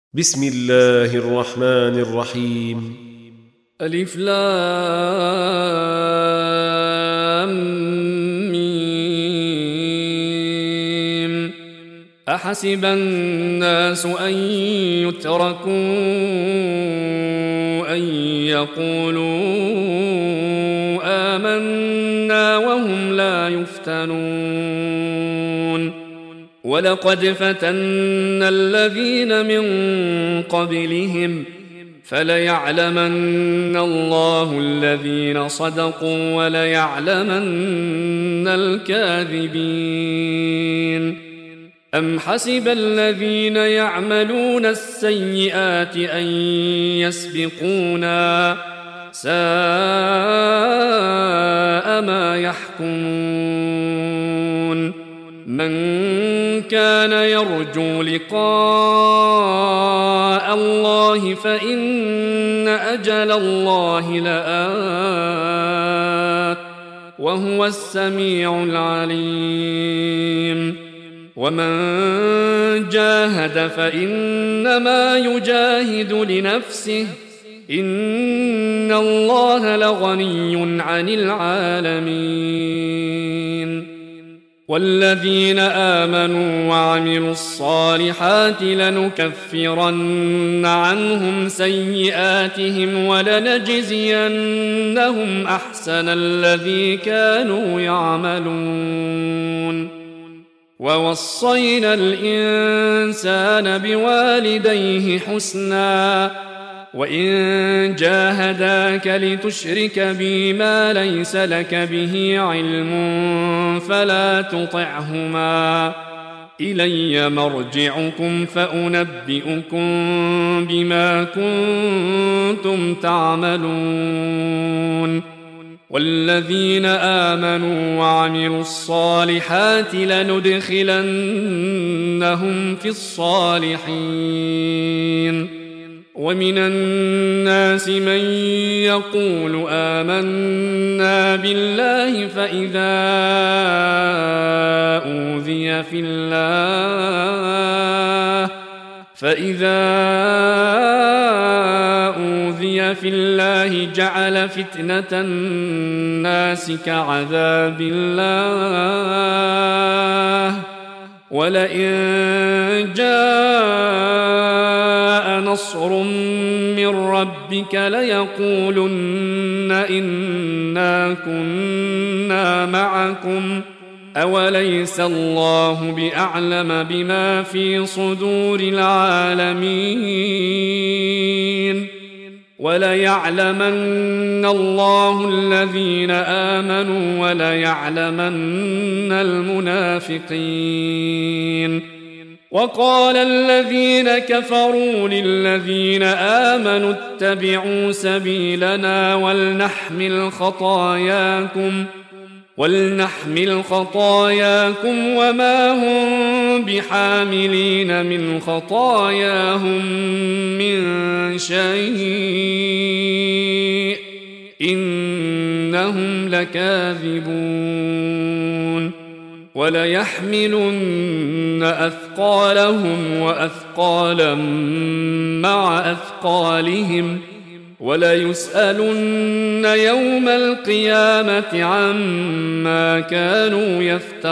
بسم الله الرحمن الرحيم. ألف لام ميم. أحسب الناس أن يتركوا أن يقولوا آمنا وهم لا يفتنون. ولقد فتنا الذين من قبلهم فليعلمن الله الذين صدقوا وليعلمن الكاذبين. أم حسب الذين يعملون السيئات أن يسبقونا ساء ما يحكمون. من كان يرجو لقاء الله فإن أجل الله لآت وهو السميع العليم. ومن جاهد فإنما يجاهد لنفسه إن الله لغني عن العالمين. والذين آمنوا وعملوا الصالحات لنكفرن عنهم سيئاتهم ولنجزينهم أحسن الذي كانوا يعملون. ووصينا الإنسان بوالديه حسنا وإن جاهداك لتشرك بي ما ليس لك به علم فلا تطعهما إلي مرجعكم فأنبئكم بما كنتم تعملون. والذين آمنوا وعملوا الصالحات لندخلنهم في الصالحين. ومن الناس من يقول آمنا بالله فإذا أوذي في الله جعل فتنة الناس كعذاب الله ولئن جاء نصر من ربك ليقولن إنا كنا معكم أوليس الله بأعلم بما في صدور العالمين. وليعلمن الله الذين آمنوا وليعلمن المنافقين. وقال الذين كفروا للذين آمنوا اتبعوا سبيلنا ولنحمل خطاياكم وما هم بحاملين من خطاياهم من شيء إنهم لكاذبون. وليحملن أثقالهم وأثقالا مع أثقالهم وليسألن يوم القيامة عما كانوا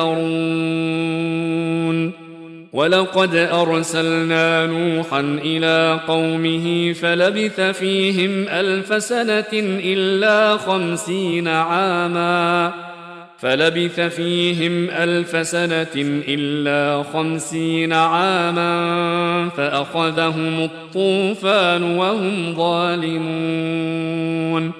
يفترون. ولقد أرسلنا نوحا إلى قومه فلبث فيهم 1000 سنة إلا 50 عاما فأخذهم الطوفان وهم ظالمون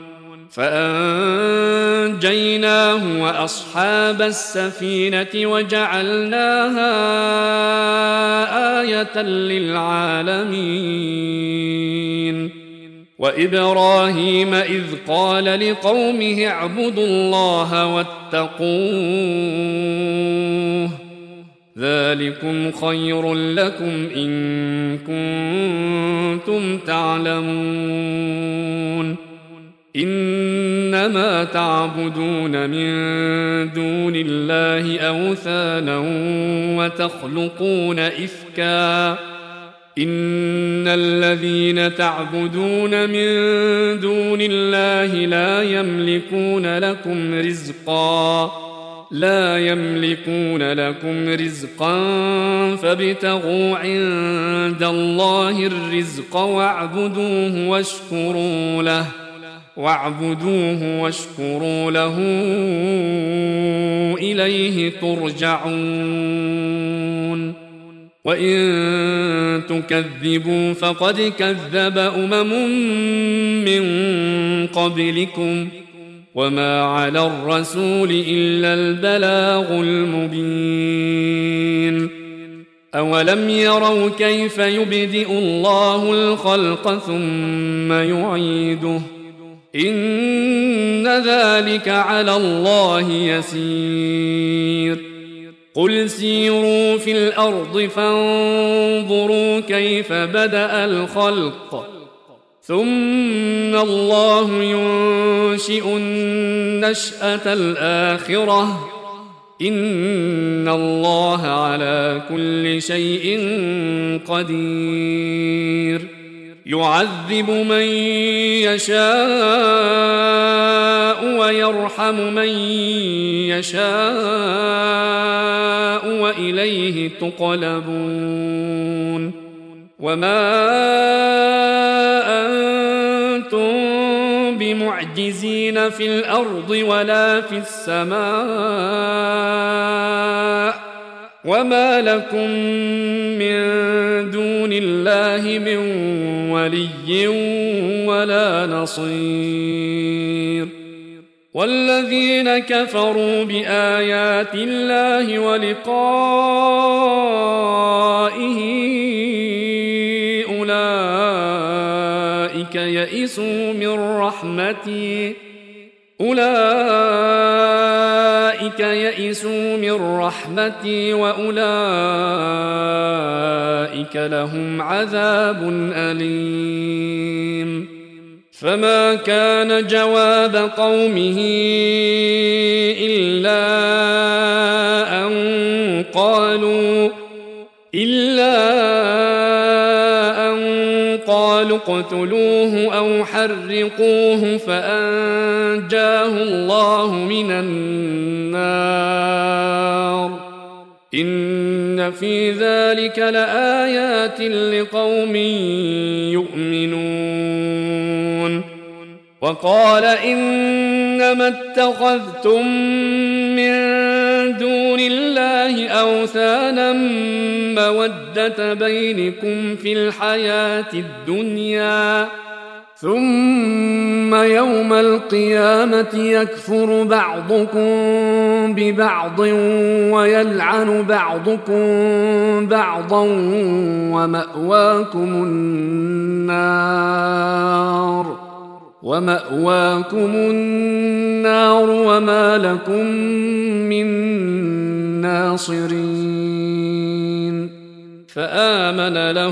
فأنجيناه وأصحاب السفينة وجعلناها آية للعالمين. وإبراهيم إذ قال لقومه اعبدوا الله واتقوه ذلكم خير لكم إن كنتم تعلمون. إنما تعبدون من دون الله أوثانا وتخلقون إفكا إن الذين تعبدون من دون الله لا يملكون لكم رزقا فابتغوا عند الله الرزق واعبدوه واشكروا له إليه ترجعون وإن تكذبوا فقد كذب من قبلكم وما على الرسول إلا البلاغ المبين أولم يروا كيف يبدئ الله الخلق ثم يعيده إن ذلك على الله يسير قل سيروا في الأرض فانظروا كيف بدأ الخلق ثم الله ينشئ النشأة الآخرة إن الله على كل شيء قدير يعذب من يشاء ويرحم من يشاء وإليه تقلبون وما أنتم بمعجزين في الأرض ولا في السماء وما لكم من دون الله من ولي ولا نصير والذين كفروا بآيات الله ولقائه أولئك يئسوا من رحمتي وأولئك لهم عذاب أليم فما كان جواب قومه إلا أن قالوا اقتلوه أو حرقوه فأنجاه الله من النار إن في ذلك لآيات لقوم يؤمنون وقال إنما اتخذتم من دون الله أوثانا مودة بينكم في الحياة الدنيا ثم يوم القيامة يكفر بعضكم ببعض ويلعن بعضكم بعضا ومأواكم النار وما لكم من ناصرين فآمن له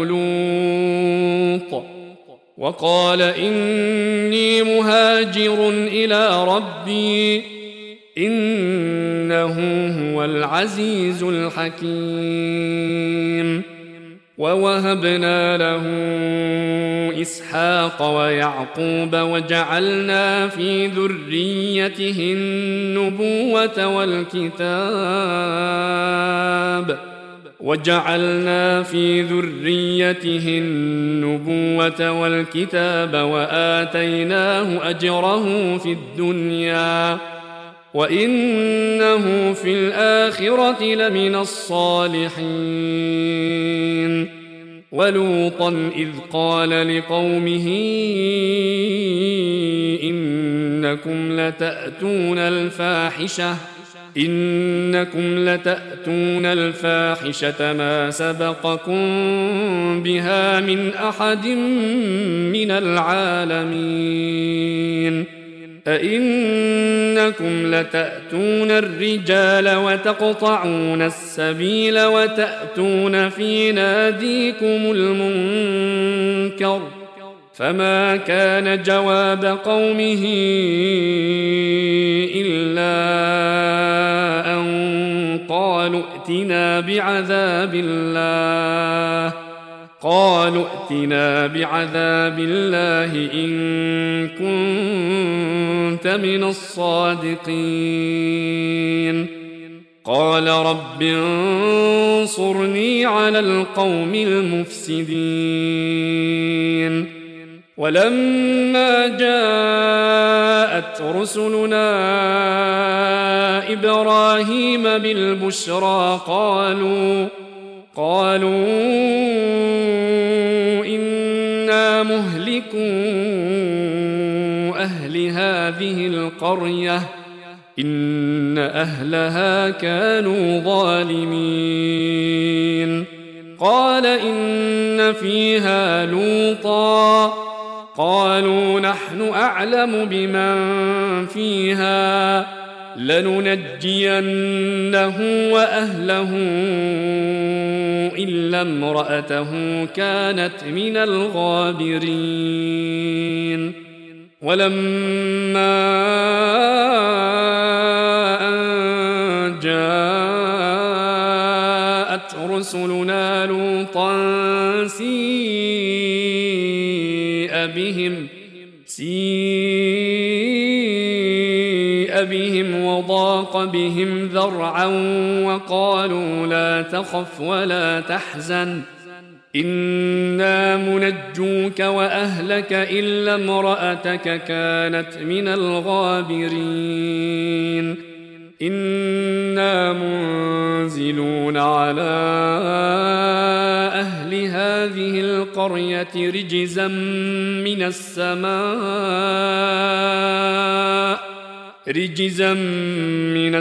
لوط وقال إني مهاجر إلى ربي إنه هو العزيز الحكيم ووهبنا له إسحاق ويعقوب وجعلنا في ذريته النبوة والكتاب وآتيناه أجره في الدنيا وإنه في الآخرة لمن الصالحين ولوطا إذ قال لقومه إنكم لتأتون الفاحشة ما سبقكم بها من أحد من العالمين أئنكم لتأتون الرجال وتقطعون السبيل وتأتون في ناديكم المنكر فما كان جواب قومه إلا أن قالوا ائتنا بعذاب الله قالوا ائتنا بعذاب الله إن كنت من الصادقين قال رب انصرني على القوم المفسدين ولما جاءت رسلنا إبراهيم بالبشرى قالوا إنا مهلكو أهل هذه القرية إن أهلها كانوا ظالمين قال إن فيها لوطا قالوا نحن أعلم بمن فيها لننجينه وأهله إلا امرأته كانت من الغابرين ولما أن جاءت رسلنا لوطا سيء بهم وضاق بهم ذرعا وقالوا لا تخف ولا تحزن إنا منجوك وأهلك إلا امرأتك كانت من الغابرين إنا منزلون على أهل هذه القرية رجزا من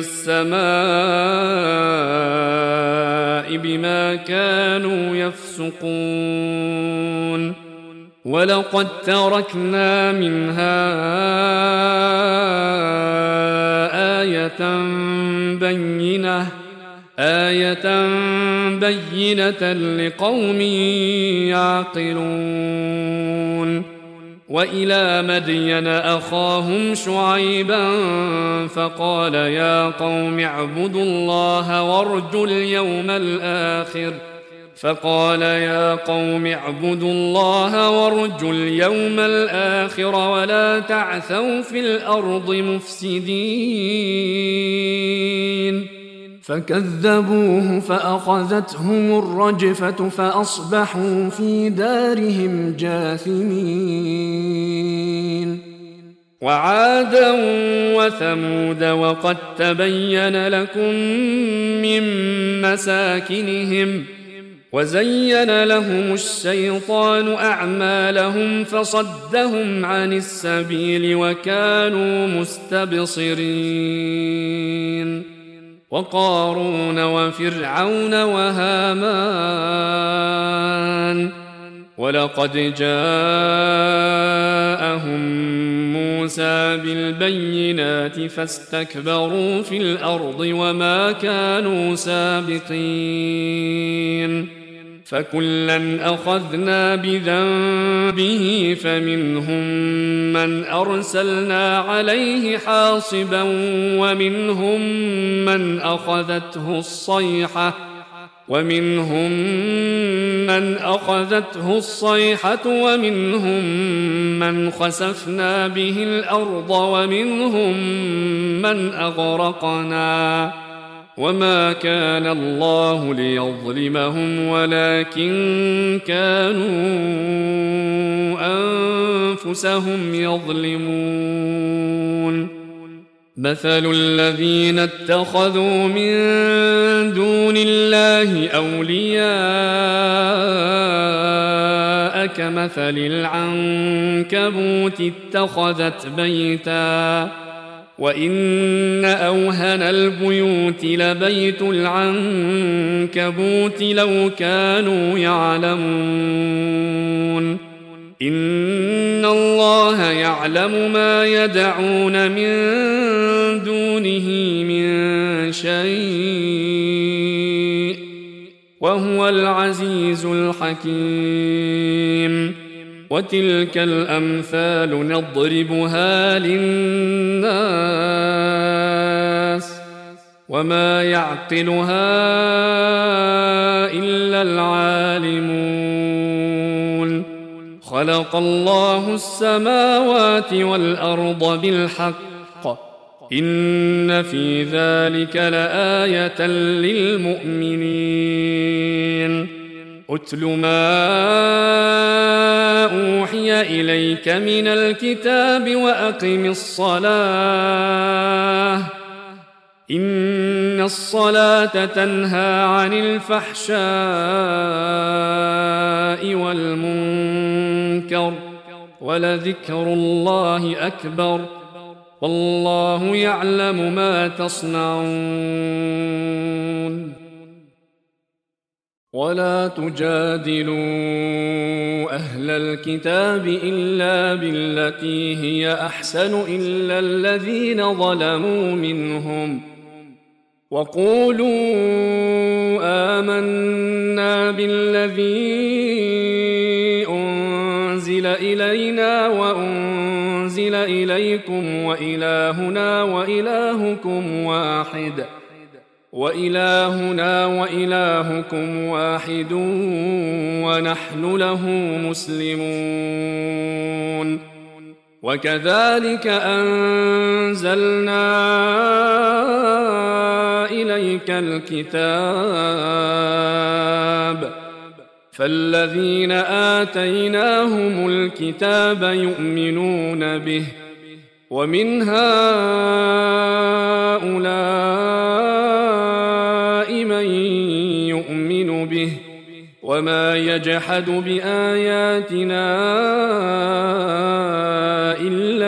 السماء بما كانوا يفسقون ولقد تركنا منها آية بينة لقوم يعقلون وإلى مدين أخاهم شعيبا فقال يا قوم اعبدوا الله وارجوا اليوم الآخر ولا تعثوا في الأرض مفسدين فكذبوه فأخذتهم الرجفة فأصبحوا في دارهم جاثمين وعادا وثمود وقد تبين لكم من مساكنهم وزين لهم الشيطان أعمالهم فصدهم عن السبيل وكانوا مستبصرين وقارون وفرعون وهامان ولقد جاءهم موسى بالبينات فاستكبروا في الأرض وما كانوا سابقين فكلا أخذنا بذنبه فمنهم من أرسلنا عليه حاصبا ومنهم من أخذته الصيحة ومنهم من خسفنا به الأرض ومنهم من أغرقنا وما كان الله ليظلمهم ولكن كانوا أنفسهم يظلمون مثل الذين اتخذوا من دون الله أولياء كمثل العنكبوت اتخذت بيتا وإن أوهن البيوت لبيت العنكبوت لو كانوا يعلمون إن الله يعلم ما يدعون من دونه من شيء وهو العزيز الحكيم وتلك الأمثال نضربها للناس وما يعقلها إلا العالمون خلق الله السماوات والأرض بالحق إن في ذلك لآية للمؤمنين أتل ما أوحي إليك من الكتاب وأقم الصلاة إن الصلاة تنهى عن الفحشاء والمنكر ولذكر الله أكبر والله يعلم ما تصنعون ولا تجادلوا أهل الكتاب إلا بالتي هي أحسن إلا الذين ظلموا منهم وقولوا آمنا بالذي أنزل إلينا وأنزل إليكم وإلهنا وإلهكم واحد ونحن له مسلمون وكذلك أنزلنا إليك الكتاب فالذين آتيناهم الكتاب يؤمنون به ومن هؤلاء من يؤمن به وما يجحد بآياتنا إلا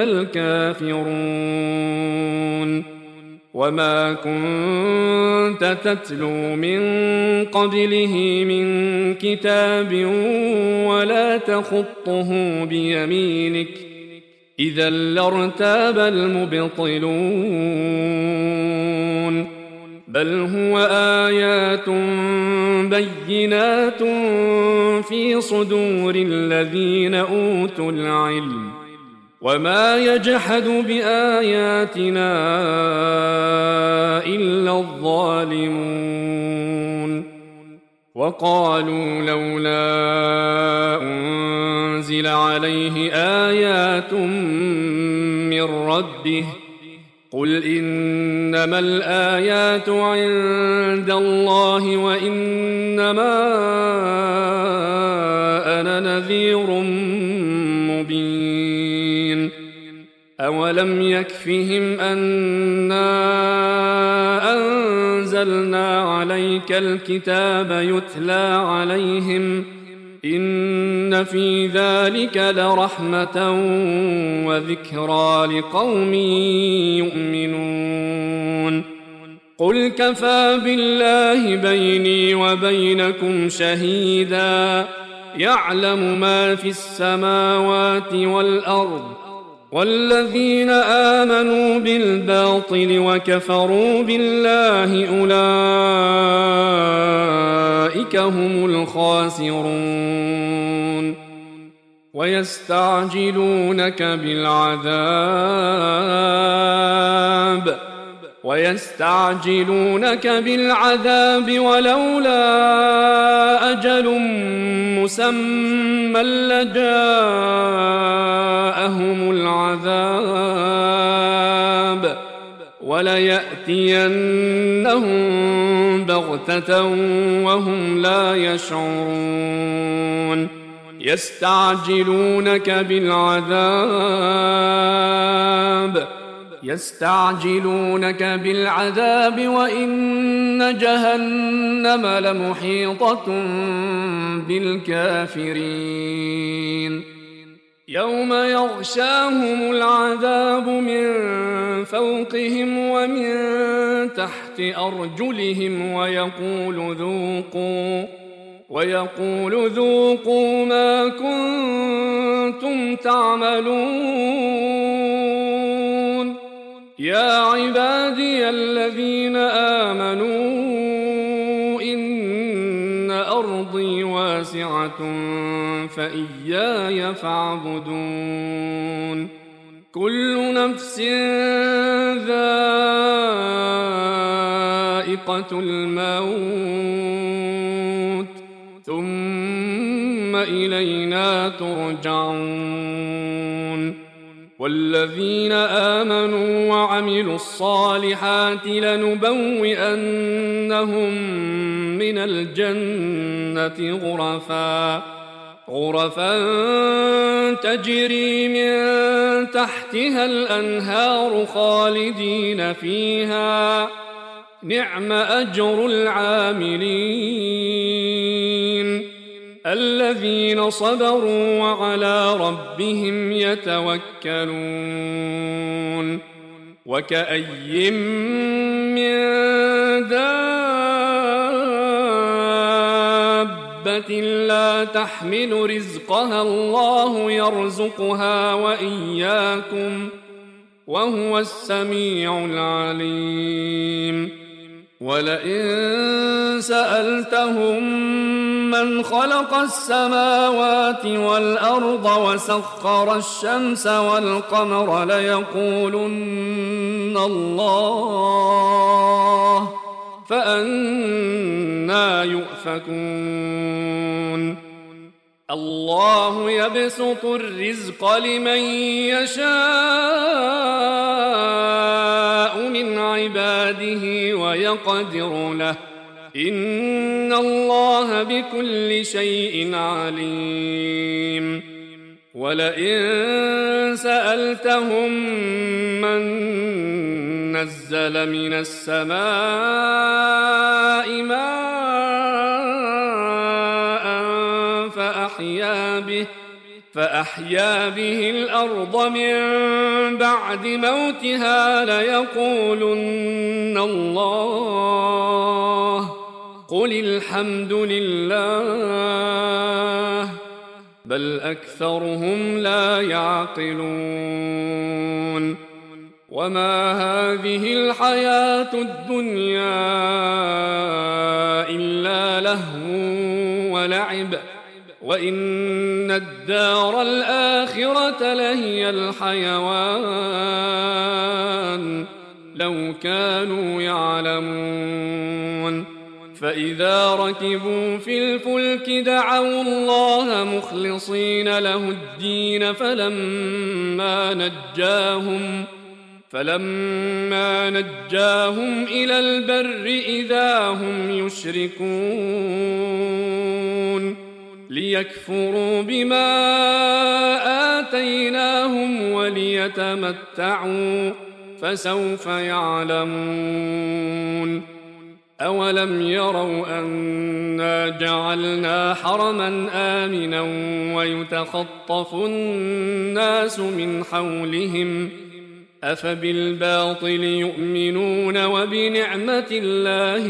الكافرون وما كنت تتلو من قبله من كتاب ولا تخطه بيمينك إذا لارتاب المبطلون بل هو آيات بينات في صدور الذين أوتوا العلم وما يجحد بآياتنا إلا الظالمون وقالوا لولا أنزل عليه آيات من ربه قل إنما الآيات عند الله وإنما أنا نذير مبين أولم يكفهم أنا أنزلنا عليك الكتاب يتلى عليهم إن في ذلك لرحمة وذكرى لقوم يؤمنون قل كفى بالله بيني وبينكم شهيدا يعلم ما في السماوات والأرض والذين آمنوا بالباطل وكفروا بالله أولئك هم الخاسرون ويستعجلونك بالعذاب ولولا أجل مسمى لجاءهم العذاب وليأتينهم بغتة وهم لا يشعرون يستعجلونك بالعذاب وإن جهنم لمحيطة بالكافرين يوم يغشاهم العذاب من فوقهم ومن تحت أرجلهم ويقول ذوقوا ما كنتم تعملون يا عبادي الذين آمنوا إن أرضي واسعة فإياي فاعبدون كل نفس ذائقة الموت ثم إلينا ترجعون والذين آمنوا وعملوا الصالحات لنبوئنهم من الجنة غرفا تجري من تحتها الأنهار خالدين فيها نعم أجر العاملين الذين صبروا وعلى ربهم يتوكلون وكأي من دابة لا تحمل رزقها الله يرزقها وإياكم وهو السميع العليم ولئن سألتهم من خلق السماوات والأرض وسخر الشمس والقمر ليقولن الله فأنى يؤفكون الله يبسط الرزق لمن يشاء من عباده ويقدر له إن الله بكل شيء عليم ولئن سألتهم من نزل من السماء ماء فأحيا به الأرض من بعد موتها ليقولن الله قل الحمد لله بل أكثرهم لا يعقلون وما هذه الحياة الدنيا إلا لهو ولعب وإن الدار الآخرة لهي الحيوان لو كانوا يعلمون فإذا ركبوا في الفلك دعوا الله مخلصين له الدين فلما نجاهم إلى البر إذا هم يشركون ليكفروا بما آتيناهم وليتمتعوا فسوف يعلمون أولم يروا أنا جعلنا حرما آمنا ويتخطف الناس من حولهم أفبالباطل يؤمنون وبنعمة الله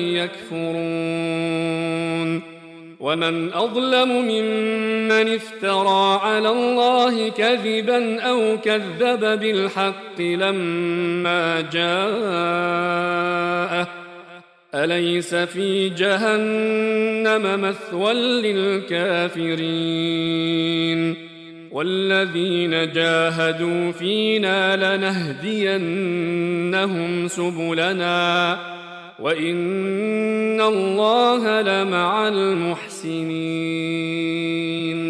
يكفرون ومن أظلم ممن افترى على الله كذبا أو كذب بالحق لما جاءه أليس في جهنم مثوى للكافرين والذين جاهدوا فينا لنهدينهم سبلنا وإن الله لمع المحسنين